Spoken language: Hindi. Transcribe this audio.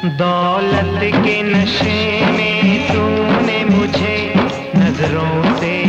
दौलत के नशे में तूने मुझे नजरों से